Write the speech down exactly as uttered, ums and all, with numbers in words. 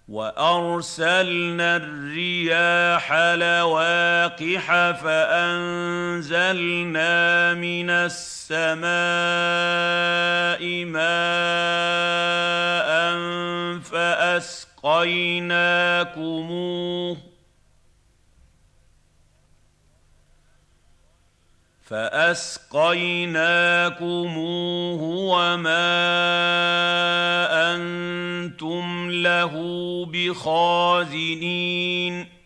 وأرسلنا الرياح لواقح فأنزلنا من السماء ماء فأسقيناكموه فأسقيناكموه وما أنتم له بخازنين